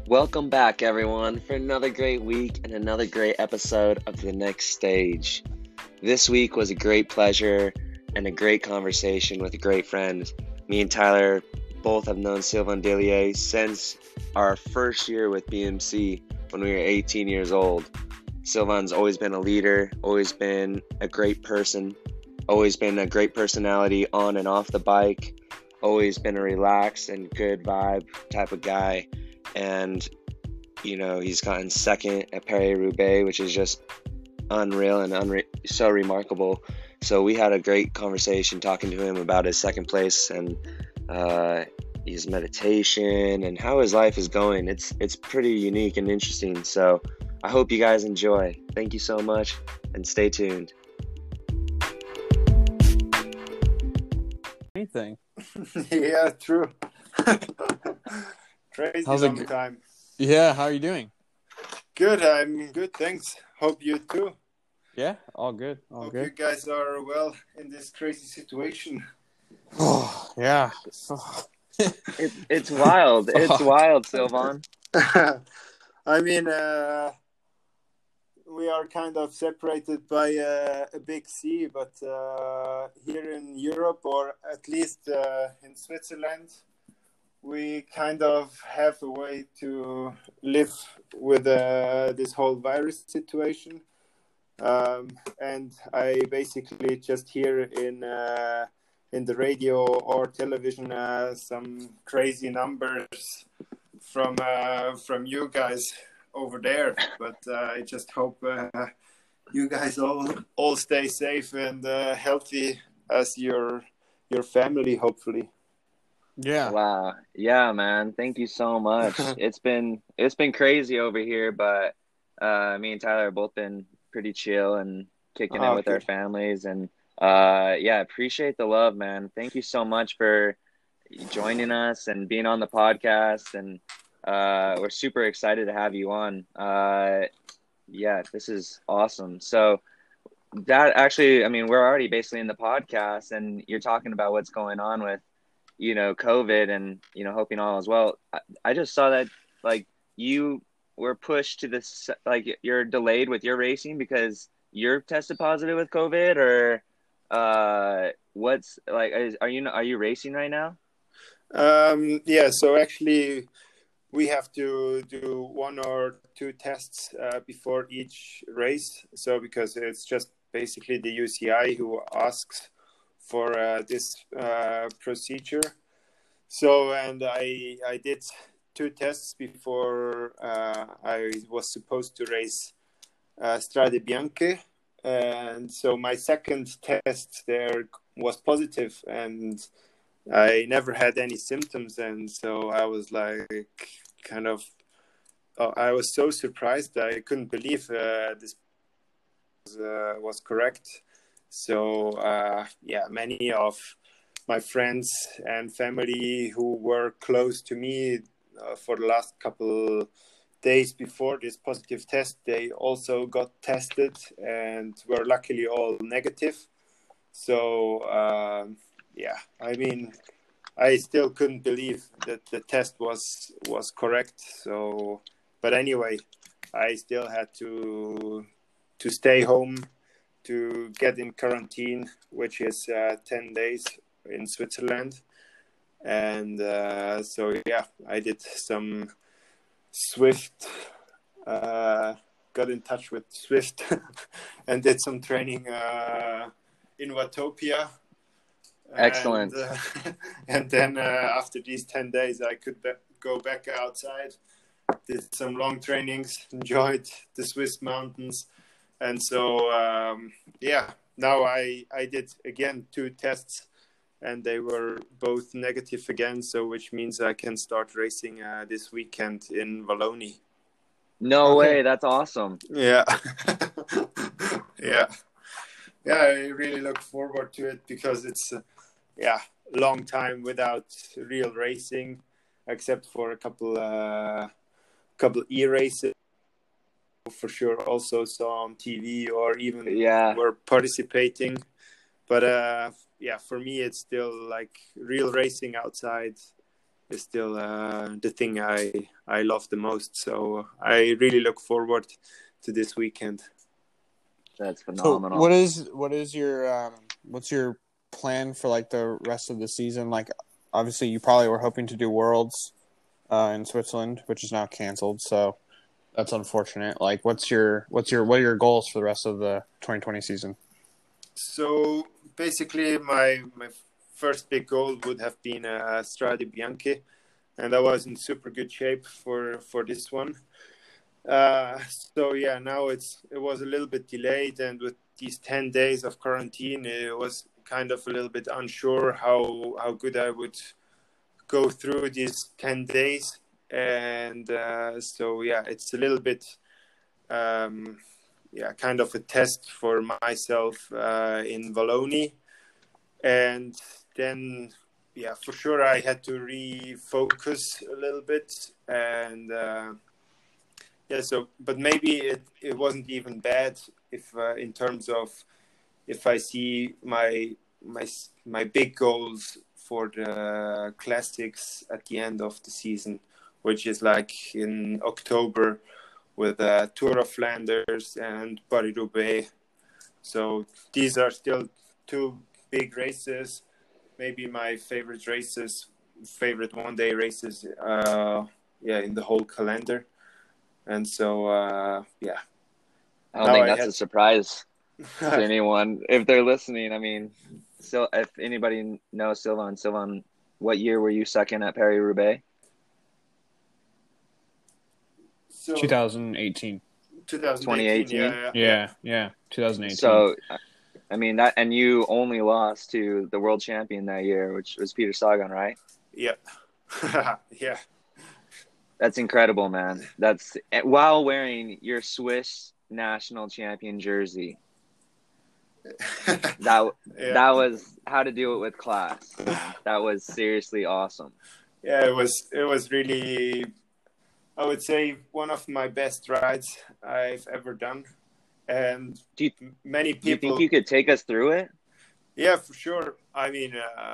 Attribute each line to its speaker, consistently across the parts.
Speaker 1: Welcome back, everyone, for another great week and another great episode of The Next Stage. This week was a great pleasure and a great conversation with a great friend. Me and Tyler both have known Sylvain Dillier since our first year with BMC when we were 18 years old. Sylvain's always been a leader, always been a great person, always been a great personality on and off the bike, always been a relaxed and good vibe type of guy. And, he's gotten second at Paris-Roubaix, which is just unreal and so remarkable. So we had a great conversation talking to him about his second place and his meditation and how his life is going. It's pretty unique and interesting. So I hope you guys enjoy. Thank you so much and stay tuned.
Speaker 2: Anything.
Speaker 3: Yeah, true. Crazy
Speaker 2: How's
Speaker 3: long time.
Speaker 2: Yeah, how are you doing?
Speaker 3: Good, I'm good, thanks. Hope you too.
Speaker 2: Yeah, all good.
Speaker 3: Hope you guys are well in this crazy situation.
Speaker 2: Oh, yeah.
Speaker 1: It's wild. It's wild, Sylvain.
Speaker 3: I mean, we are kind of separated by a big sea, but here in Europe, or at least in Switzerland, we kind of have a way to live with this whole virus situation. And I basically just hear in the radio or television some crazy numbers from you guys over there. But I just hope you guys all stay safe and healthy as your family, hopefully.
Speaker 2: Yeah.
Speaker 1: Wow. Yeah, man. Thank you so much. It's been crazy over here, but me and Tyler have both been pretty chill and kicking it with our families, and appreciate the love, man. Thank you so much for joining us and being on the podcast, and we're super excited to have you on. This is awesome. So that actually, I mean, we're already basically in the podcast, and you're talking about what's going on with COVID and, hoping all is well. I just saw that, like, you were pushed to this, like, you're delayed with your racing because you're tested positive with COVID, or what's, like, are you racing right now?
Speaker 3: So actually we have to do 1 or 2 tests before each race. So because it's just basically the UCI who asks for this procedure. So, and I did 2 tests before I was supposed to race Strade Bianche. And so my second test there was positive, and I never had any symptoms. And so I was like, I was so surprised. I couldn't believe this was correct. So, many of my friends and family who were close to me for the last couple days before this positive test, they also got tested and were luckily all negative. So, I mean, I still couldn't believe that the test was correct. So, but anyway, I still had to stay home, to get in quarantine, which is 10 days in Switzerland. And I did some Swift, got in touch with Swift and did some training in Watopia.
Speaker 1: Excellent.
Speaker 3: And then after these 10 days, I could go back outside, did some long trainings, enjoyed the Swiss mountains. And so, now I did again 2 tests, and they were both negative again. So, which means I can start racing this weekend in Wallonie.
Speaker 1: No way. That's awesome.
Speaker 3: Yeah. Yeah, I really look forward to it because it's a long time without real racing, except for a couple e-races. For sure also saw on TV or even were participating, but for me it's still like real racing outside is still the thing I love the most. So I really look forward to this weekend.
Speaker 1: That's
Speaker 2: So
Speaker 1: phenomenal.
Speaker 2: what is your what's your plan for like the rest of the season? Like, obviously, you probably were hoping to do Worlds in Switzerland, which is now canceled. So that's unfortunate. Like, what are your goals for the rest of the 2020 season?
Speaker 3: So basically, my first big goal would have been Strade Bianche, and I was in super good shape for this one. So yeah, now it was a little bit delayed, and with these 10 days of quarantine, it was kind of a little bit unsure how good I would go through these 10 days. And so yeah, it's a little bit kind of a test for myself in Wallonie. And then yeah, for sure I had to refocus a little bit. And but maybe it wasn't even bad if in terms of if I see my big goals for the classics at the end of the season, which is like in October with Tour of Flanders and Paris-Roubaix. So these are still two big races, maybe my favorite one-day races, in the whole calendar. And so,
Speaker 1: I don't think that's a surprise to anyone if they're listening. I mean, so if anybody knows Sylvain, what year were you second at Paris-Roubaix?
Speaker 2: 2018.
Speaker 3: 2018,
Speaker 2: yeah, 2018.
Speaker 1: So, I mean that, and you only lost to the world champion that year, which was Peter Sagan, right?
Speaker 3: Yeah. Yeah.
Speaker 1: That's incredible, man. That's while wearing your Swiss national champion jersey. That was how to do it with class. That was seriously awesome.
Speaker 3: Yeah, it was really, I would say, one of my best rides I've ever done. And many people.
Speaker 1: Do you think you could take us through it?
Speaker 3: Yeah, for sure. I mean,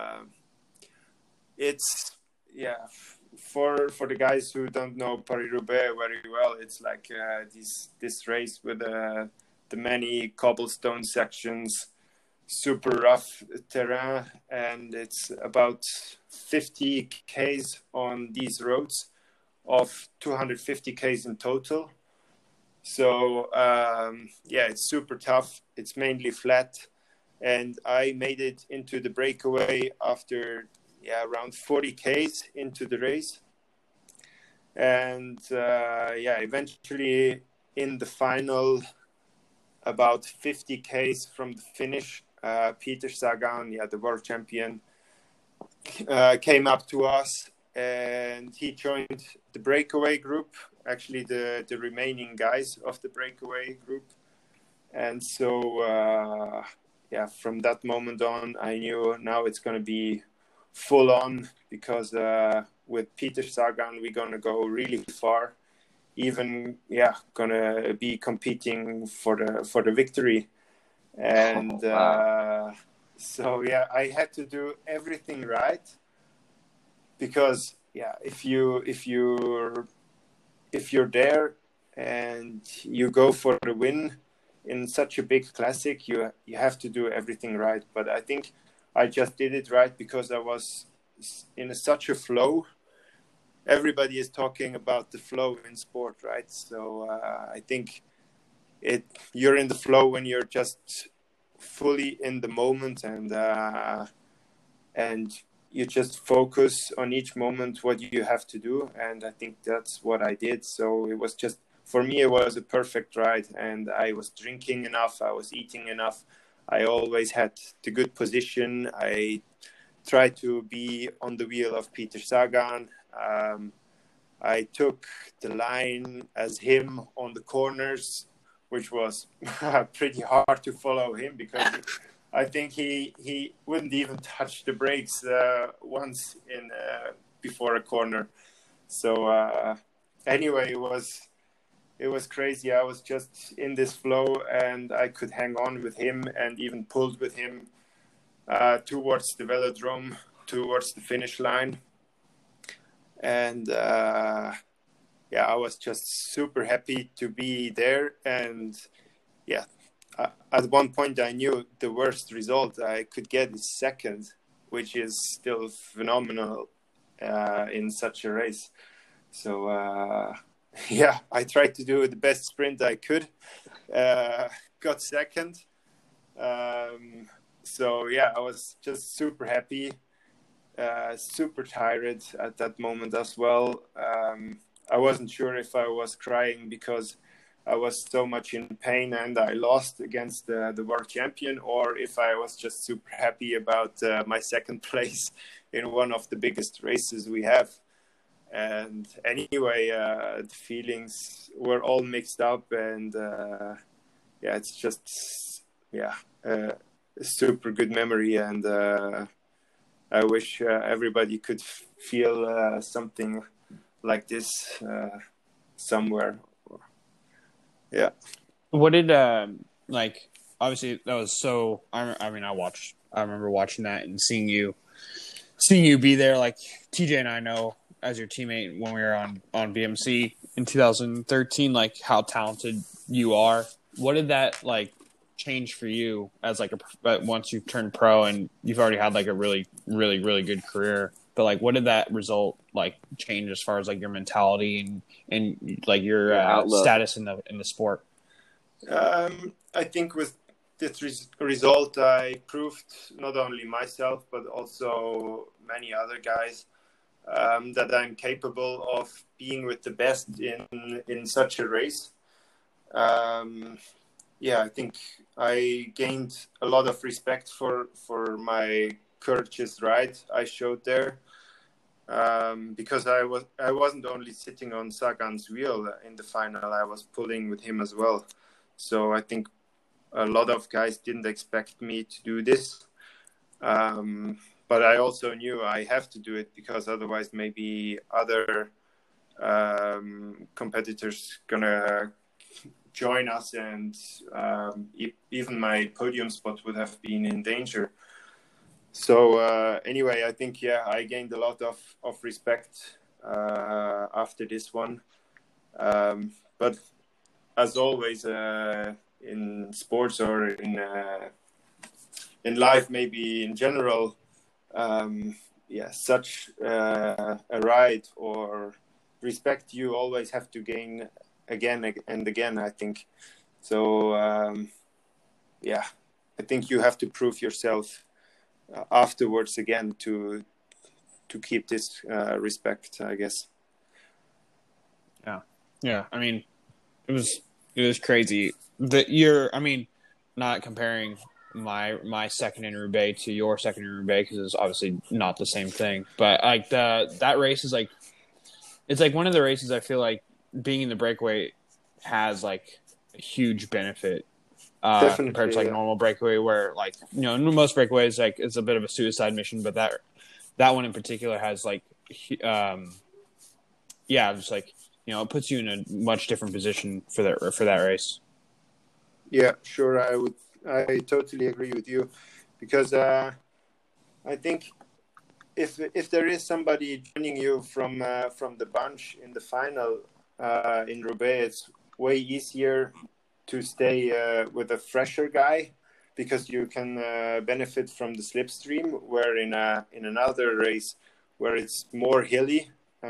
Speaker 3: for the guys who don't know Paris-Roubaix very well, it's like this race with the many cobblestone sections, super rough terrain, and it's about 50 Ks on these roads of 250 Ks in total. So it's super tough. It's mainly flat, and I made it into the breakaway after around 40 Ks into the race. And eventually in the final, about 50 Ks from the finish, Peter Sagan, the world champion, came up to us, and he joined the breakaway group, actually the remaining guys of the breakaway group. And so, from that moment on, I knew now it's going to be full on, because with Peter Sagan, we're going to go really far, even, going to be competing for the victory. And I had to do everything right, because if you're there and you go for the win in such a big classic, you have to do everything right. But I think I just did it right because I was in such a flow. Everybody is talking about the flow in sport, right? So I think you're in the flow when you're just fully in the moment, and you just focus on each moment what you have to do. And I think that's what I did. So it was just, for me, it was a perfect ride, and I was drinking enough, I was eating enough, I always had the good position. I tried to be on the wheel of Peter Sagan. I took the line as him on the corners, which was pretty hard to follow him, because I think he wouldn't even touch the brakes once before a corner. So anyway, it was crazy. I was just in this flow, and I could hang on with him and even pulled with him towards the velodrome, towards the finish line. and I was just super happy to be there. And yeah, at one point I knew the worst result I could get is second, which is still phenomenal in such a race. So I tried to do the best sprint I could, got second. I was just super happy, super tired at that moment as well. I wasn't sure if I was crying because I was so much in pain and I lost against the world champion, or if I was just super happy about my second place in one of the biggest races we have. And anyway, the feelings were all mixed up, and it's just a super good memory, and I wish everybody could feel something like this somewhere. Yeah.
Speaker 2: What did obviously that was so I remember watching that and seeing you be there. Like TJ and I know as your teammate when we were on BMC in 2013, like how talented you are. What did that like change for you as like once you turned pro and you've already had like a really, really, really good career? But like, what did that result like change as far as like your mentality and like your status in the sport?
Speaker 3: I think with this result, I proved not only myself but also many other guys that I'm capable of being with the best in such a race. I think I gained a lot of respect for my courageous ride I showed there, because I wasn't only sitting on Sagan's wheel in the final, I was pulling with him as well. So I think a lot of guys didn't expect me to do this. But I also knew I have to do it because otherwise maybe other competitors gonna join us, and even my podium spot would have been in danger. So anyway, I think I gained a lot of respect after this one. But as always in sports or in life, maybe in general, such a ride or respect you always have to gain again and again, I think. So I think you have to prove yourself afterwards again to keep this respect, I guess.
Speaker 2: Yeah. I mean, it was crazy. Not comparing my second in Roubaix to your second in Roubaix because it's obviously not the same thing. But like that race is like, it's like one of the races I feel like being in the breakaway has like a huge benefit compared to like normal breakaway, where like, you know, most breakaways like it's a bit of a suicide mission, but that one in particular has like just like, you know, it puts you in a much different position for that race.
Speaker 3: Yeah, sure. I totally agree with you, because I think if there is somebody joining you from the bunch in the final in Roubaix, it's way easier to stay with a fresher guy, because you can benefit from the slipstream, where in another race where it's more hilly,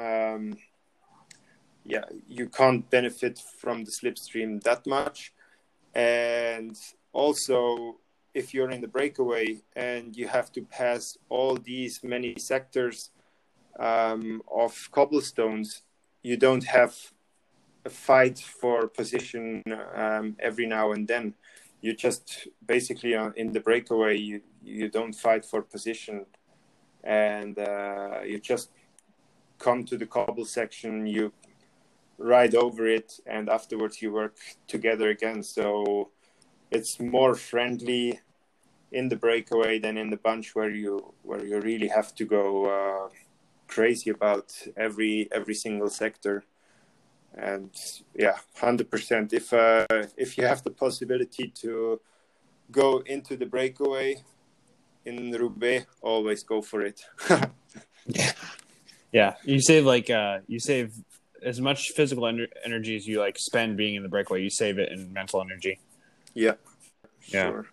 Speaker 3: you can't benefit from the slipstream that much. And also, if you're in the breakaway and you have to pass all these many sectors of cobblestones, you don't have a fight for position every now and then. You just basically in the breakaway, you don't fight for position, and you just come to the cobble section, you ride over it, and afterwards you work together again. So it's more friendly in the breakaway than in the bunch, where you really have to go crazy about every single sector. And 100%. If you have the possibility to go into the breakaway in Roubaix, always go for it.
Speaker 2: Yeah, you save as much physical energy as you like spend being in the breakaway. You save it in mental energy.
Speaker 3: Yeah,
Speaker 2: Yeah.
Speaker 3: sure.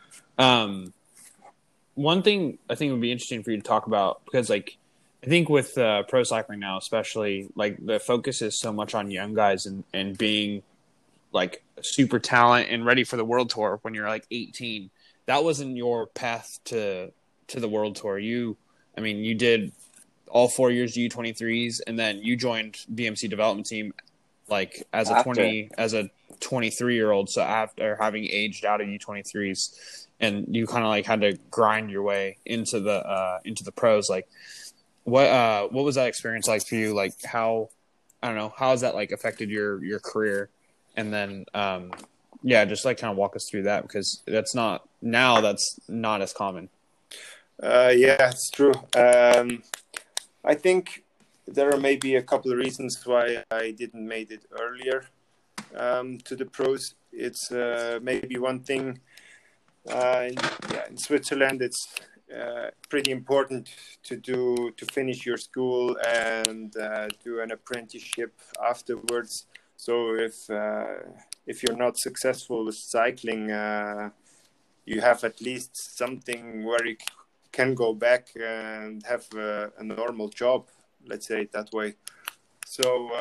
Speaker 2: One thing I think would be interesting for you to talk about, because like I think with pro cycling now, especially, like the focus is so much on young guys and being like super talent and ready for the world tour when you're like 18. That wasn't your path to the world tour. You did all 4 years U23s, and then you joined BMC development team like as a 23-year-old. So after having aged out of U23s, and you kind of like had to grind your way into the pros. Like, what was that experience like for you? Like, how has that like affected your career? And then just like kind of walk us through that, because that's not as common.
Speaker 3: Yeah, it's true. I think there are maybe a couple of reasons why I didn't make it earlier to the pros. It's maybe one thing. In Switzerland, it's pretty important to finish your school and do an apprenticeship afterwards. So if you're not successful with cycling, you have at least something where you can go back and have a normal job, let's say it that way. So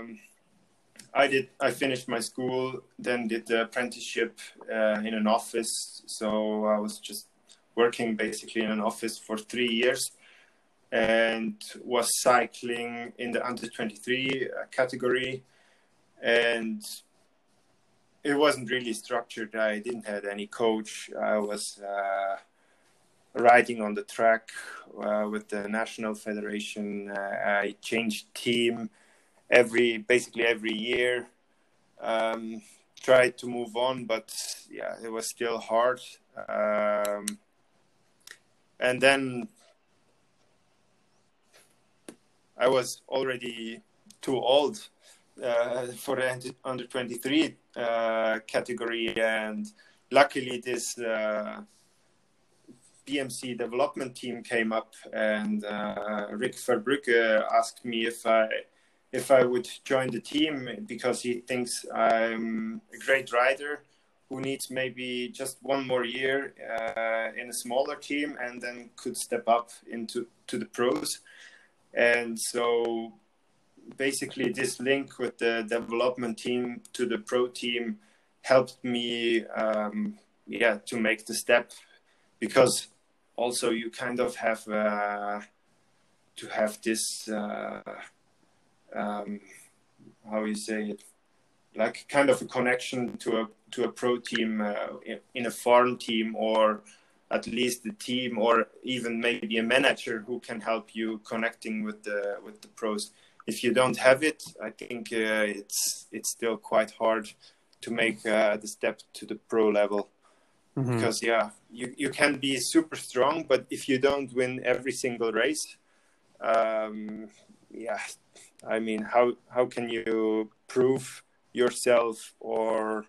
Speaker 3: I finished my school, then did the apprenticeship in an office. So I was just working basically in an office for 3 years, and was cycling in the under 23 category. And it wasn't really structured. I didn't have any coach. I was riding on the track with the national federation. I changed team basically every year. Tried to move on, but yeah, it was still hard. And then I was already too old for the under 23 category, and luckily this BMC development team came up, and Rick Verbrugge asked me if I would join the team, because he thinks I'm a great rider who needs maybe just one more year in a smaller team, and then could step up into the pros. And so basically this link with the development team to the pro team helped me to make the step, because also you kind of have to have this how you say it, like kind of a connection to a pro team in a farm team, or at least the team, or even maybe a manager who can help you connecting with the pros. If you don't have it, I think it's still quite hard to make the step to the pro level. Mm-hmm. Because you can be super strong, but if you don't win every single race, I mean, how can you prove yourself or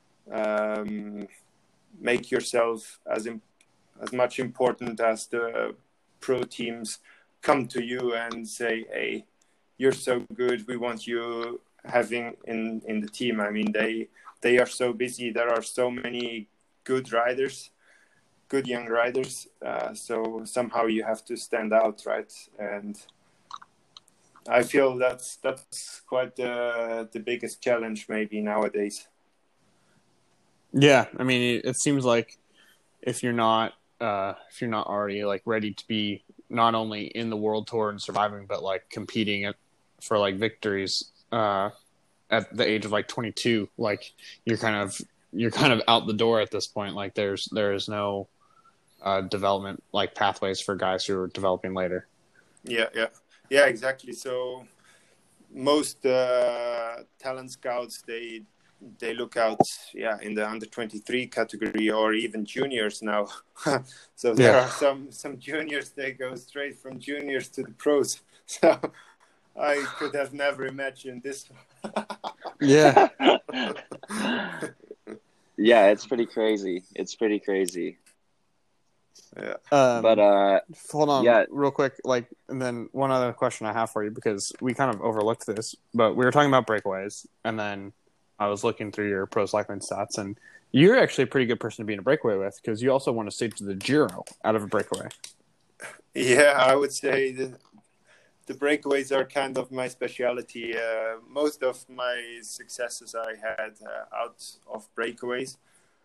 Speaker 3: make yourself as much important as the pro teams come to you and say, hey, you're so good, we want you having in the team. I mean, they are so busy. There are so many good riders, good young riders. So somehow you have to stand out, right? And I feel that's quite the biggest challenge maybe nowadays.
Speaker 2: Yeah, I mean, it seems like if you're not already like ready to be not only in the world tour and surviving, but like competing for like victories at the age of like 22, like you're kind of out the door at this point. Like there is no development like pathways for guys who are developing later.
Speaker 3: Yeah, exactly. So most talent scouts, they look out in the under 23 category, or even juniors now. So there are some juniors, they go straight from juniors to the pros. So I could have never imagined this.
Speaker 2: Yeah.
Speaker 1: Yeah, it's pretty crazy.
Speaker 3: Yeah.
Speaker 1: But
Speaker 2: Hold on,
Speaker 1: yeah,
Speaker 2: real quick. Like, and then one other question I have for you, because we kind of overlooked this, but we were talking about breakaways, and then I was looking through your pro cycling stats, and you're actually a pretty good person to be in a breakaway with, because you also won a stage to the Giro out of a breakaway.
Speaker 3: Yeah, I would say the breakaways are kind of my specialty. Most of my successes I had out of breakaways.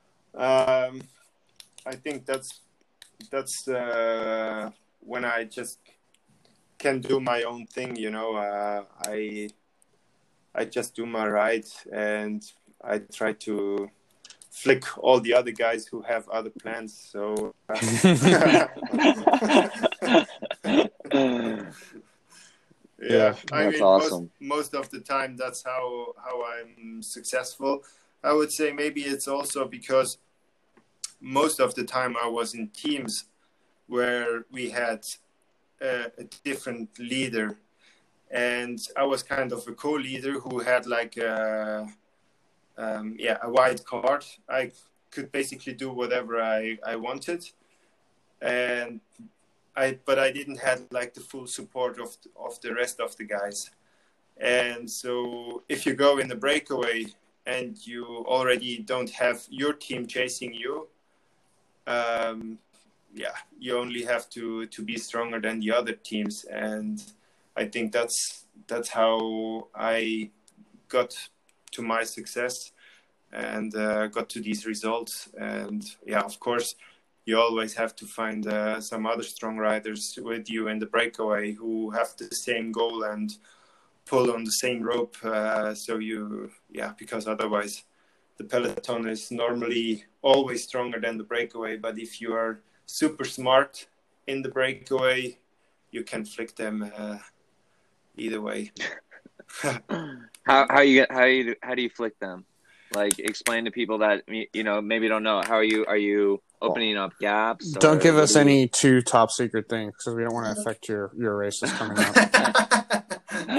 Speaker 3: I think that's when I just can do my own thing. I just do my ride, and I try to flick all the other guys who have other plans. So yeah, I
Speaker 1: that's
Speaker 3: mean,
Speaker 1: awesome.
Speaker 3: most of the time, that's how I'm successful. I would say maybe it's also because most of the time I was in teams where we had a different leader, and I was kind of a co-leader who had like a white card. I could basically do whatever I wanted, and but I didn't have like the full support of the rest of the guys. And so if you go in the breakaway and you already don't have your team chasing you, you only have to be stronger than the other teams. And I think that's how I got to my success and got to these results. And yeah, of course, you always have to find some other strong riders with you in the breakaway who have the same goal and pull on the same rope. Because otherwise the peloton is normally always stronger than the breakaway. But if you are super smart in the breakaway, you can flick them either way.
Speaker 1: How do you flick them? Like, explain to people that maybe don't know. How are you opening up gaps?
Speaker 2: Don't give us any too top secret things, because we don't want to affect your races coming up.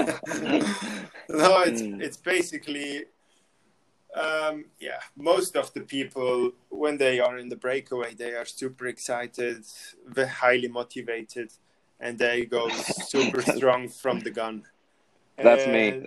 Speaker 3: No, it's basically most of the people, when they are in the breakaway, they are super excited, very highly motivated, and they go super strong from the gun.
Speaker 1: That's me.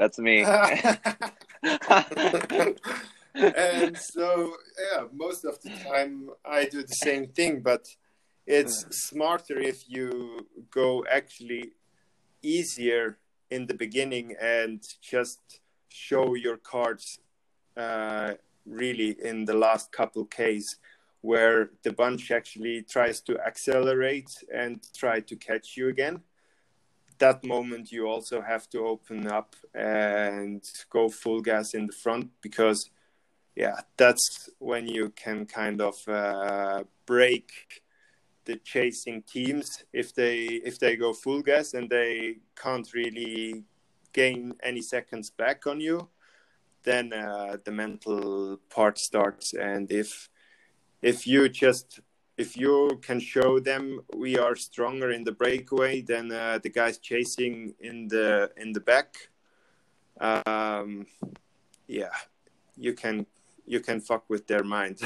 Speaker 3: And so, most of the time I do the same thing, but it's smarter if you go actually easier in the beginning and just show your cards really in the last couple Ks, where the bunch actually tries to accelerate and try to catch you again. That moment you also have to open up and go full gas in the front, because that's when you can kind of break the chasing teams. If they go full gas and they can't really gain any seconds back on you, then the mental part starts. And if you can show them we are stronger in the breakaway than the guys chasing in the back, you can fuck with their mind.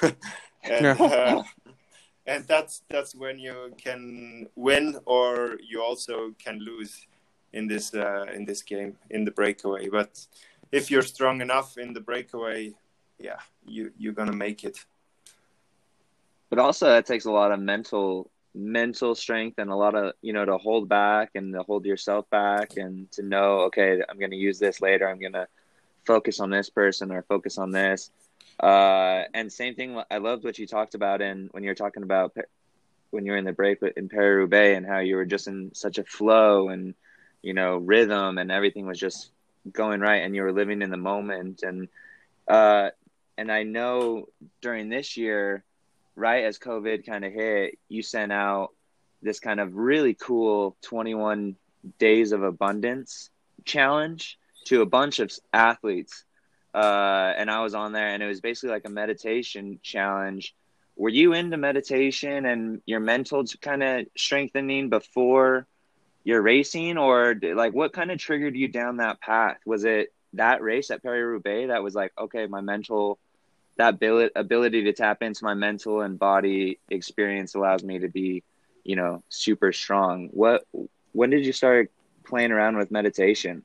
Speaker 3: And that's when you can win, or you also can lose in this game in the breakaway. But if you're strong enough in the breakaway, you're gonna make it.
Speaker 1: But also, it takes a lot of mental strength and a lot of to hold back and to hold yourself back and to know, okay, I'm going to use this later. I'm going to focus on this person or focus on this. And same thing. I loved what you talked about when you were talking about when you were in the break in Paris-Roubaix and how you were just in such a flow and rhythm and everything was just going right and you were living in the moment. And I know during this year, right as COVID kind of hit, you sent out this kind of really cool 21 days of abundance challenge to a bunch of athletes. And I was on there, and it was basically like a meditation challenge. Were you into meditation and your mental kind of strengthening before your racing, or like what kind of triggered you down that path? Was it that race at Paris-Roubaix that was like, okay, my mental that ability to tap into my mental and body experience allows me to be, you know, super strong. When did you start playing around with meditation?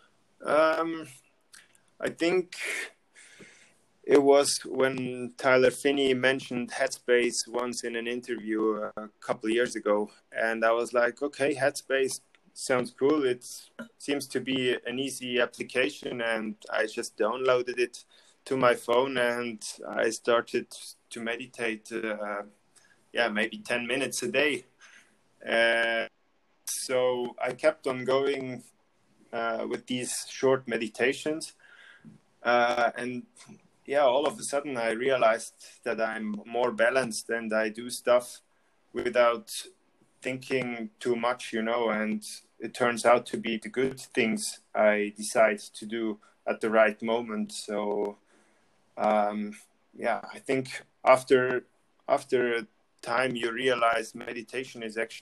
Speaker 3: I think it was when Tyler Finney mentioned Headspace once in an interview a couple of years ago. And I was like, okay, Headspace sounds cool. It seems to be an easy application. And I just downloaded it to my phone and I started to meditate, maybe 10 minutes a day. So I kept on going with these short meditations. All of a sudden I realized that I'm more balanced and I do stuff without thinking too much, you know, and it turns out to be the good things I decide to do at the right moment. So, I think after time you realize meditation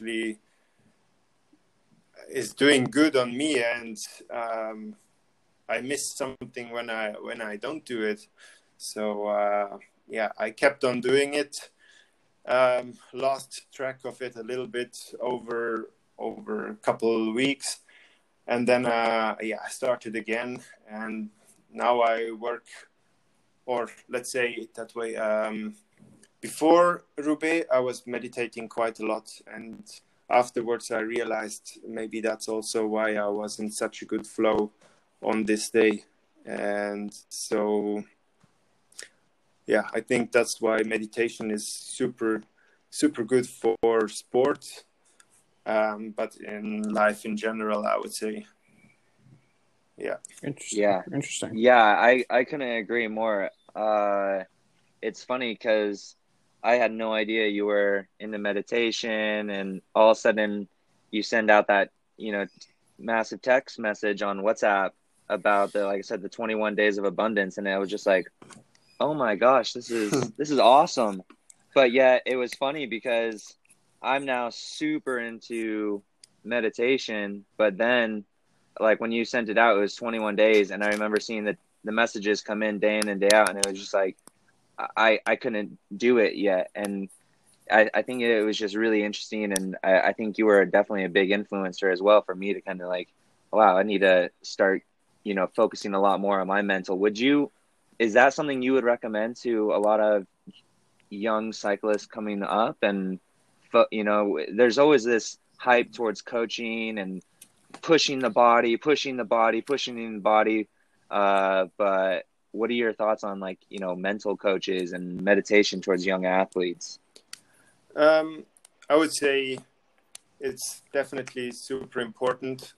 Speaker 3: is doing good on me, and I miss something when I don't do it. So I kept on doing it. Lost track of it a little bit over a couple of weeks, and then I started again. And now I work, or let's say it that way. Before Roubaix, I was meditating quite a lot, and afterwards I realized maybe that's also why I was in such a good flow on this day. And so I think that's why meditation is super good for sport, but in life in general, I would say.
Speaker 2: Interesting.
Speaker 1: I couldn't agree more. It's funny because I had no idea you were into meditation, and all of a sudden you send out that, you know, massive text message on WhatsApp about like I said, the 21 days of abundance. And I was just like, oh my gosh, this is awesome. But yet it was funny because I'm now super into meditation, but then like when you sent it out, it was 21 days. And I remember seeing the messages come in and day out. And it was just like, I couldn't do it yet. And I think it was just really interesting. And I think you were definitely a big influencer as well for me to kind of like, wow, I need to start, you know, focusing a lot more on my mental. Is that something you would recommend to a lot of young cyclists coming up? And, you know, there's always this hype towards coaching and pushing the body. But what are your thoughts on, like, you know, mental coaches and meditation towards young athletes?
Speaker 3: I would say it's definitely super important.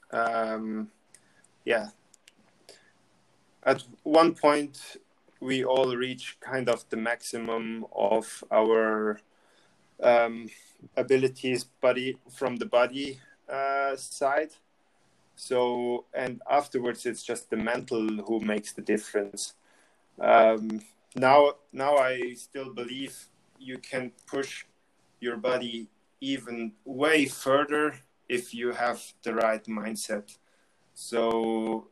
Speaker 3: At one point, we all reach kind of the maximum of our abilities from the body side. So, and afterwards, it's just the mental who makes the difference. Now I still believe you can push your body even way further if you have the right mindset. So,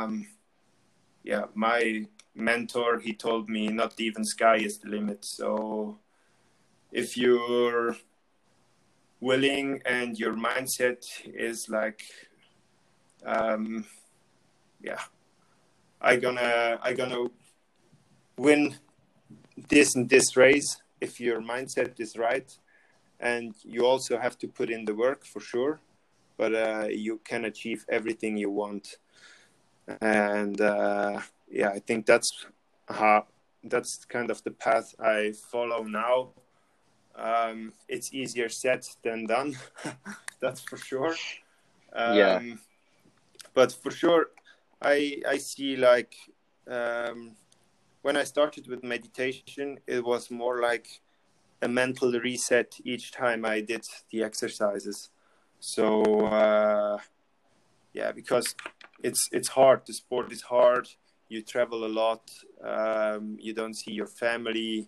Speaker 3: my mentor, he told me not even sky is the limit. So if you're willing and your mindset is like, I gonna win this and this race, if your mindset is right, and you also have to put in the work for sure, but you can achieve everything you want. And I think that's kind of the path I follow now. It's easier said than done, that's for sure. But for sure, I see, like, when I started with meditation, it was more like a mental reset each time I did the exercises. So because it's hard. The sport is hard. You travel a lot. You don't see your family.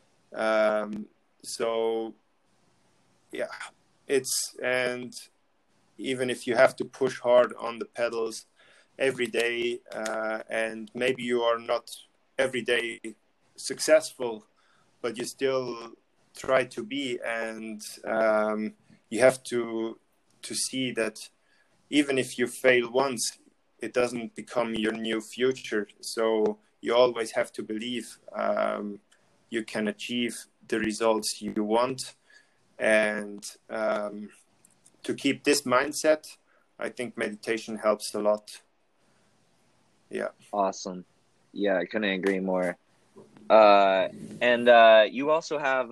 Speaker 3: And even if you have to push hard on the pedals every day, and maybe you are not every day successful, but you still try to be, and you have to see that even if you fail once, it doesn't become your new future. So you always have to believe you can achieve the results you want. And to keep this mindset, I think meditation helps a lot. Yeah.
Speaker 1: Awesome. Yeah, I couldn't agree more. And you also have,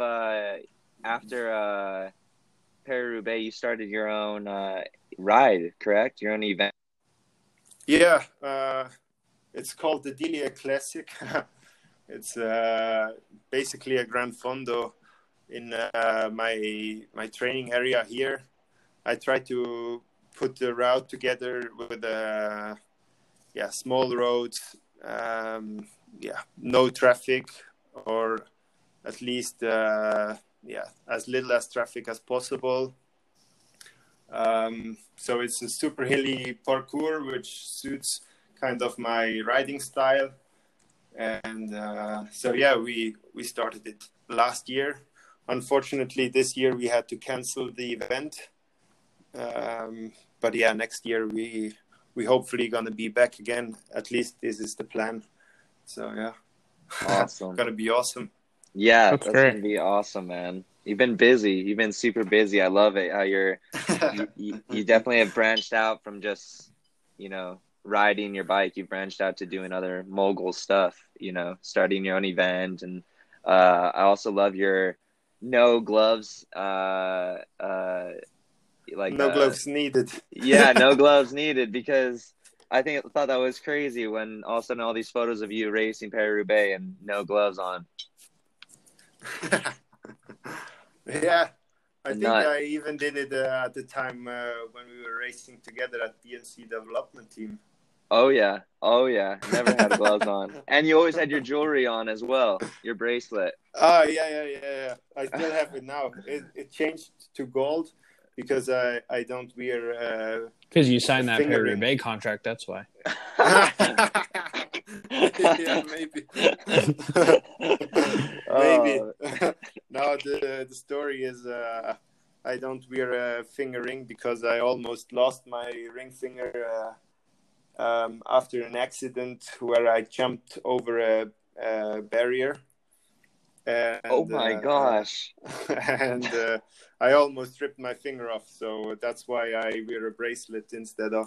Speaker 1: after Paris-Roubaix, you started your own ride, correct? Your own event.
Speaker 3: Yeah, it's called the Dilia Classic. It's basically a Gran Fondo in my training area here. I try to put the route together with small roads, no traffic, or at least as little as traffic as possible. So it's a super hilly parkour, which suits kind of my riding style. And we started it last year. Unfortunately, this year we had to cancel the event. But yeah, next year we hopefully gonna be back again. At least this is the plan. So yeah,
Speaker 1: Awesome.
Speaker 3: Gonna be awesome.
Speaker 1: Yeah,
Speaker 2: That's
Speaker 1: that's
Speaker 2: great.
Speaker 1: gonna be awesome, man. You've been busy. You've been super busy. I love it how you definitely have branched out from just, riding your bike. You branched out to doing other mogul stuff, starting your own event. And I also love your no gloves,
Speaker 3: No gloves needed.
Speaker 1: Yeah, no gloves needed, because I thought that was crazy when all of a sudden all these photos of you racing Paris-Roubaix and no gloves on.
Speaker 3: Yeah, I think I even did it at the time when we were racing together at BNC Development Team.
Speaker 1: Oh yeah, never had gloves on, and you always had your jewelry on as well, your bracelet.
Speaker 3: Oh yeah. I still have it now. It changed to gold because I don't wear.
Speaker 2: Because you signed that Paris-Roubaix contract, that's why.
Speaker 3: Yeah, maybe. Maybe. No, the story is I don't wear a finger ring because I almost lost my ring finger after an accident where I jumped over a barrier. And,
Speaker 1: oh my gosh.
Speaker 3: And I almost ripped my finger off, so that's why I wear a bracelet instead of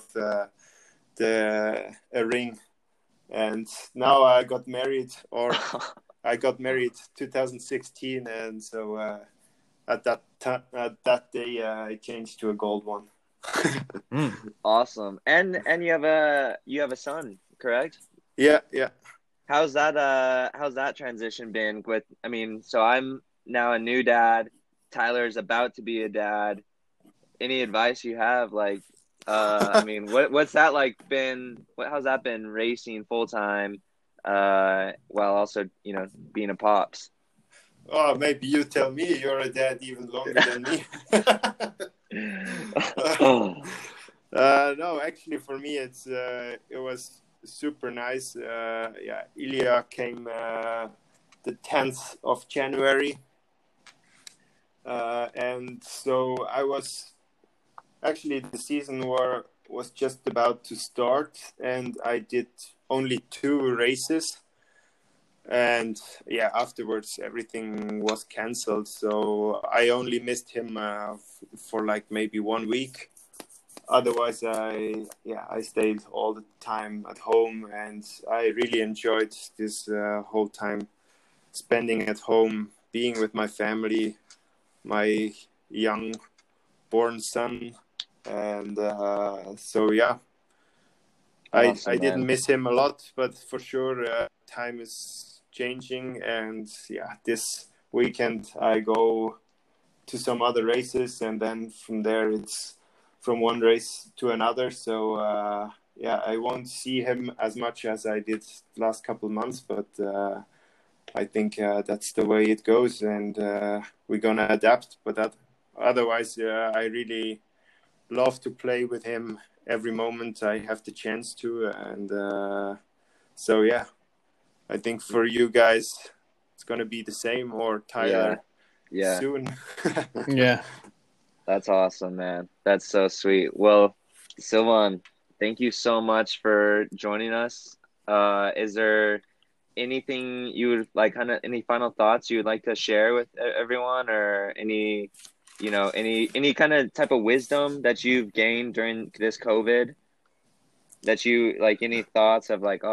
Speaker 3: a ring. And now I got married, I got married 2016, and so at that day I changed to a gold one.
Speaker 1: Awesome. And you have a son, correct?
Speaker 3: Yeah.
Speaker 1: How's that transition been so I'm now a new dad. Tyler's about to be a dad. Any advice you have, what's that like been? How's that been racing full time, while also, being a pops?
Speaker 3: Oh, maybe you tell me. You're a dad even longer than me. No, actually, for me, it was super nice. Ilya came the 10th of January, and so I was. Actually, the season was just about to start, and I did only 2 races. And afterwards everything was cancelled. So I only missed him for maybe 1 week. Otherwise, I stayed all the time at home, and I really enjoyed this whole time spending at home, being with my family, my young born son. And
Speaker 1: awesome,
Speaker 3: I didn't miss him a lot, but for sure time is changing. And this weekend I go to some other races, and then from there it's from one race to another. So I won't see him as much as I did last couple months, but I think that's the way it goes, and we're gonna adapt. But otherwise, I really love to play with him every moment I have the chance to. And I think for you guys, it's going to be the same, or Tyler
Speaker 1: Yeah.
Speaker 3: soon.
Speaker 2: Yeah.
Speaker 1: That's awesome, man. That's so sweet. Well, Sylvan, thank you so much for joining us. Is there anything you would like, kind of any final thoughts you would like to share with everyone, or any kind of type of wisdom that you've gained during this COVID, that you like, any thoughts of like,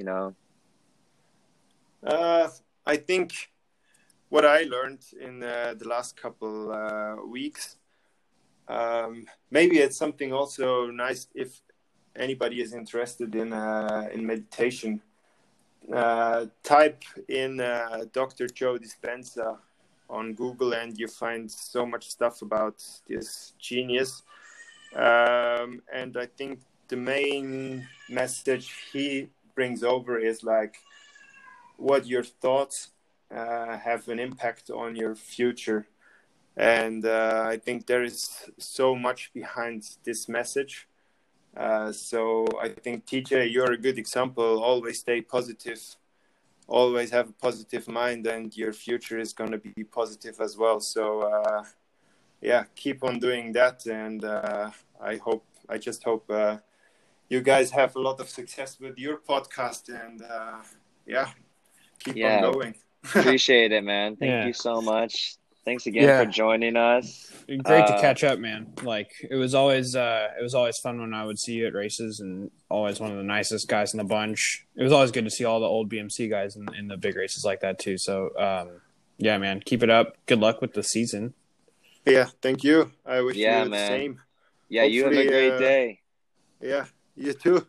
Speaker 3: I think what I learned in the last couple weeks, maybe it's something also nice if anybody is interested in meditation. Type in Dr. Joe Dispenza on Google, and you find so much stuff about this genius. And I think the main message he brings over is like, what your thoughts have an impact on your future. And I think there is so much behind this message. So I think, TJ, you're a good example. Always stay positive. Always have a positive mind, and your future is going to be positive as well. So, keep on doing that. And I just hope you guys have a lot of success with your podcast. And keep on going.
Speaker 1: Appreciate it, man. Thank you so much. Thanks again for joining us.
Speaker 2: Great to catch up, man. Like it was always fun when I would see you at races, and always one of the nicest guys in the bunch. It was always good to see all the old BMC guys in the big races like that too. So man, keep it up. Good luck with the season.
Speaker 3: Yeah, thank you. I wish you the same.
Speaker 1: Yeah, hopefully, you have a great day.
Speaker 3: Yeah, you too.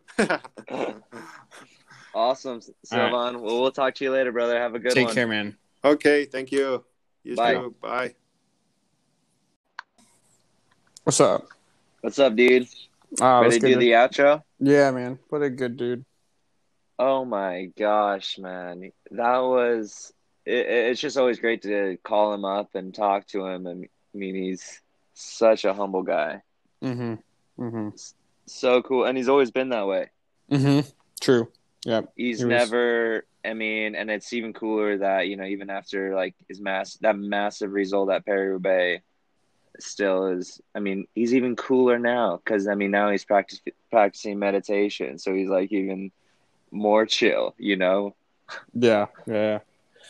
Speaker 1: Awesome, Sylvan. Right. Well, we'll talk to you later, brother. Have a good one.
Speaker 2: Take care, man.
Speaker 3: Okay, thank you. You
Speaker 1: Bye.
Speaker 3: too. Bye.
Speaker 2: What's up?
Speaker 1: What's up, dude? Ready to do the outro?
Speaker 2: Yeah, man. What a good dude.
Speaker 1: Oh my gosh, man. That was it's just always great to call him up and talk to him. I mean, he's such a humble guy.
Speaker 2: Mm-hmm. Mm-hmm.
Speaker 1: So cool. And he's always been that way.
Speaker 2: Mm-hmm. True. Yeah.
Speaker 1: He's never, and it's even cooler that, even after like that massive result at Paris-Roubaix, still is, he's even cooler now because, now he's practicing meditation. So he's like even more chill,
Speaker 2: Yeah. Yeah.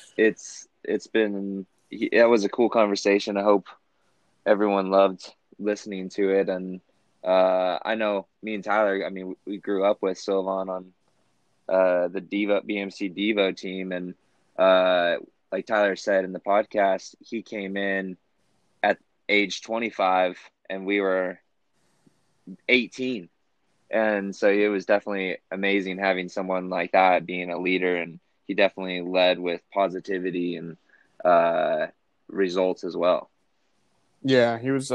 Speaker 1: That was a cool conversation. I hope everyone loved listening to it. And I know me and Tyler, we grew up with Sylvan on the BMC Devo team, and like Tyler said in the podcast, he came in at age 25 and we were 18, and so it was definitely amazing having someone like that being a leader, and he definitely led with positivity and results as well.
Speaker 2: Yeah, he was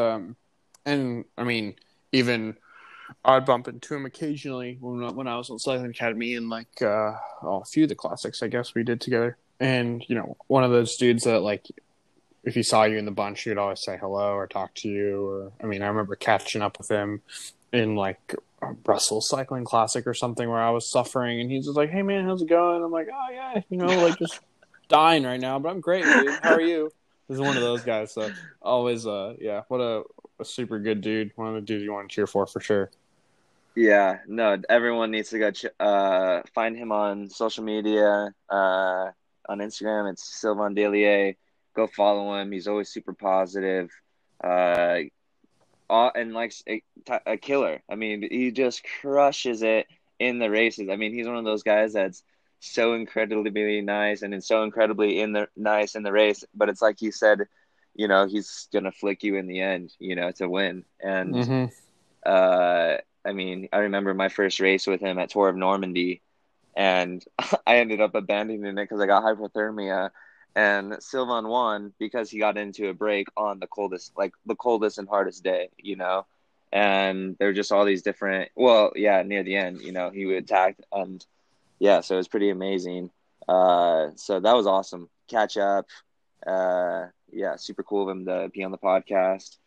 Speaker 2: even I'd bump into him occasionally when I was on Cycling Academy, and like a few of the classics I guess we did together. And one of those dudes that like if he saw you in the bunch, he'd always say hello or talk to you. Or I remember catching up with him in like a Brussels Cycling Classic or something where I was suffering, and he's just like, "Hey man, how's it going?" I'm like, "Oh yeah, like just dying right now, but I'm great, dude. How are you?" This is one of those guys. So always, what a super good dude. One of the dudes you want to cheer for sure.
Speaker 1: Yeah, no, everyone needs to go find him on social media. On Instagram, it's Sylvan Delier. Go follow him. He's always super positive. And like a killer. He just crushes it in the races. He's one of those guys that's so incredibly nice and so incredibly nice in the race. But it's like he said, he's gonna flick you in the end, to win. And I remember my first race with him at Tour of Normandy, and I ended up abandoning it because I got hypothermia. And Sylvan won because he got into a break on the coldest and hardest day, And there were just all these different, near the end, he would attack. And so it was pretty amazing. So that was awesome. Catch up. Super cool of him to be on the podcast.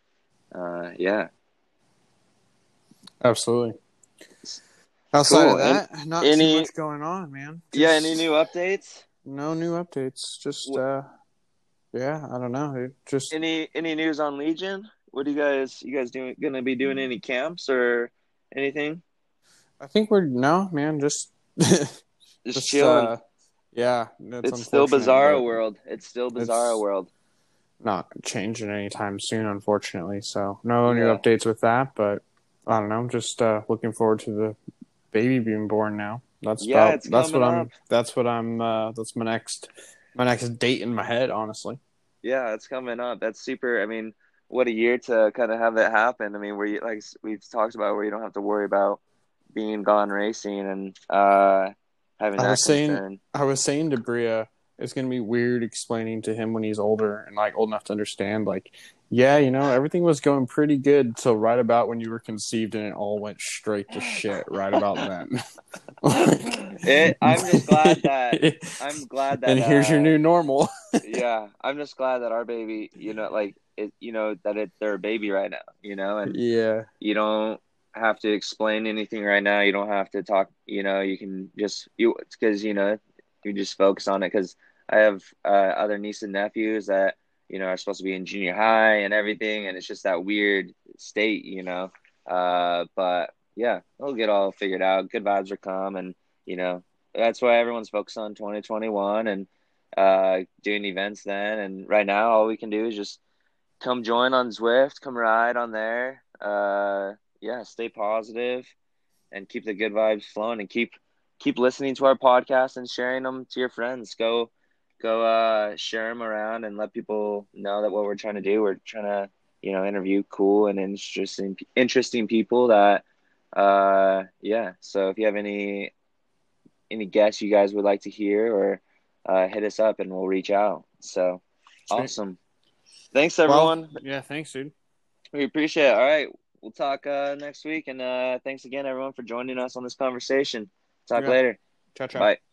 Speaker 2: Absolutely. Outside of that, not too much going on, man.
Speaker 1: Any new updates?
Speaker 2: No new updates. Just yeah, I don't know. It just
Speaker 1: Any news on Legion? What do you guys doing? Gonna be doing any camps or anything?
Speaker 2: I think we're no man. Just
Speaker 1: Just
Speaker 2: just
Speaker 1: chilling.
Speaker 2: yeah. It's
Speaker 1: It's still
Speaker 2: unfortunate,
Speaker 1: Bizarro
Speaker 2: but
Speaker 1: World. It's still Bizarro
Speaker 2: it's
Speaker 1: World.
Speaker 2: not changing anytime soon, unfortunately. So no new
Speaker 1: Yeah.
Speaker 2: updates with that. But I don't know. I'm just looking forward to the baby being born now.
Speaker 1: Yeah, it's
Speaker 2: That's
Speaker 1: coming
Speaker 2: what
Speaker 1: up.
Speaker 2: that's my next date in my head, honestly.
Speaker 1: Yeah, it's coming up. That's super. I mean, what a year to kind of have that happen. I mean, where you like we've talked about where you don't have to worry about being gone racing and having
Speaker 2: I
Speaker 1: that
Speaker 2: was saying
Speaker 1: concern.
Speaker 2: I was saying to Bria, it's gonna be weird explaining to him when he's older and like old enough to understand, like, yeah, everything was going pretty good till right about when you were conceived and it all went straight to shit right about then.
Speaker 1: I'm just glad that I'm glad that
Speaker 2: and here's your new normal.
Speaker 1: yeah, I'm just glad that our baby, like it, that they're a baby right now, and
Speaker 2: Yeah.
Speaker 1: you don't have to explain anything right now. You don't have to talk, you can just because you just focus on it because I have other nieces and nephews that are supposed to be in junior high and everything, and it's just that weird state, but yeah, it'll get all figured out. Good vibes will come, and that's why everyone's focused on 2021 and doing events then. And right now, all we can do is just come join on Zwift, come ride on there. Yeah, stay positive and keep the good vibes flowing and keep listening to our podcast and sharing them to your friends. Go share them around and let people know that what we're trying to do. We're trying to interview cool and interesting people that yeah. So if you have any guests you guys would like to hear or hit us up and we'll reach out. So
Speaker 2: Sweet.
Speaker 1: awesome. Thanks everyone.
Speaker 2: Well, yeah, thanks, dude.
Speaker 1: We appreciate it. All right. We'll talk next week. And thanks again, everyone, for joining us on this conversation. Talk later.
Speaker 2: Ciao, ciao.
Speaker 1: Bye.